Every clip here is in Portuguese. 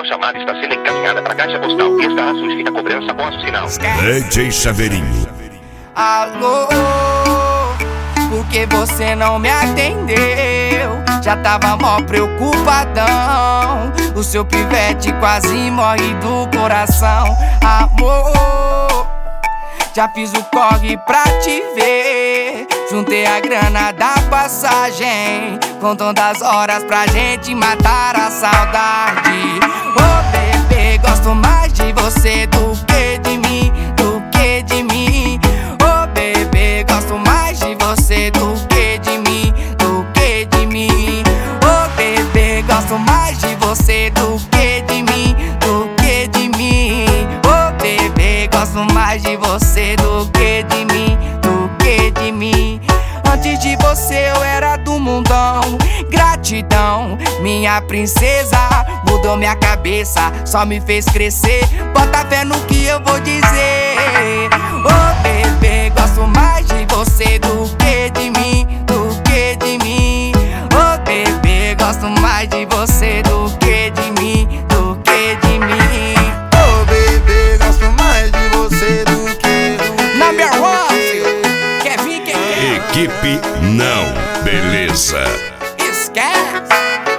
chamada está sendo encaminhada para a caixa postal e estará sujeita a cobrança após o sinal. DJ Chaveirinho. Alô, por que você não me atendeu? Já tava mó preocupadão. O seu pivete quase morre do coração. Amor, já fiz o corre pra te ver. Juntei a grana da passagem, contando as horas pra gente matar a saudade. Ô bebê, gosto mais de você do que de mim, do que de mim. Ô bebê, gosto mais de você do que de mim, do que de mim. Ô bebê, gosto mais de você do que de mim, do que de mim. Ô bebê, gosto mais de você do que de mim, do que de mim. Antes de você eu era do mundão. Gratidão, minha princesa, mudou minha cabeça, só me fez crescer. Bota fé no que eu vou dizer. Ô bebê, gosto mais de você do que de mim, do que de mim. Ô bebê, gosto mais de você do que de mim, do que de mim. Ô bebê, gosto mais de você do que de mim. Number one, quer vir, quer vir. Equipe Não Beleza. Esquece.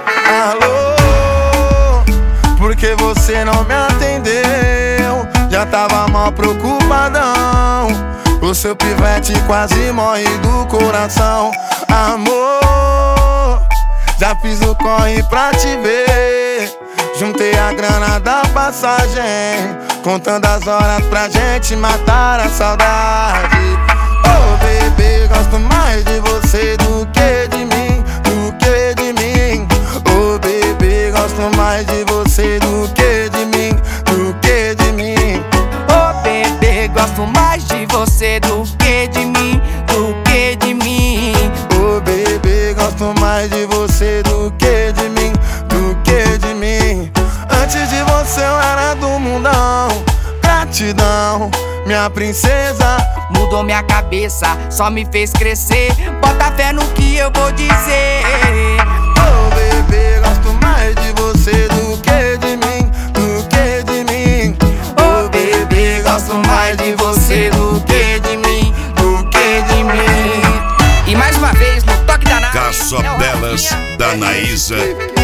Alô, por que você não me atendeu? Já tava mal preocupadão. O seu pivete quase morre do coração. Amor, já fiz o corre pra te ver. Juntei a grana da passagem, contando as horas pra gente matar a saudade. Ô bebê, gosto mais de você do que de mim, do que de mim. Ô bebê, gosto mais de você do que de mim, do que de mim. Ô bebê, gosto mais de você do que de mim, do que de mim. Ô bebê, gosto mais de você do que de mim, do que de mim. Antes de você eu era do mundão. Gratidão, minha princesa, mudou minha cabeça, só me fez crescer. Bota fé no que eu vou dizer. ô bebê, gosto mais de você do que de mim, do que de mim. Ô bebê, gosto mais de você do que de mim, do que de mim. E mais uma vez no toque da Naísa, Caçabelas da Naísa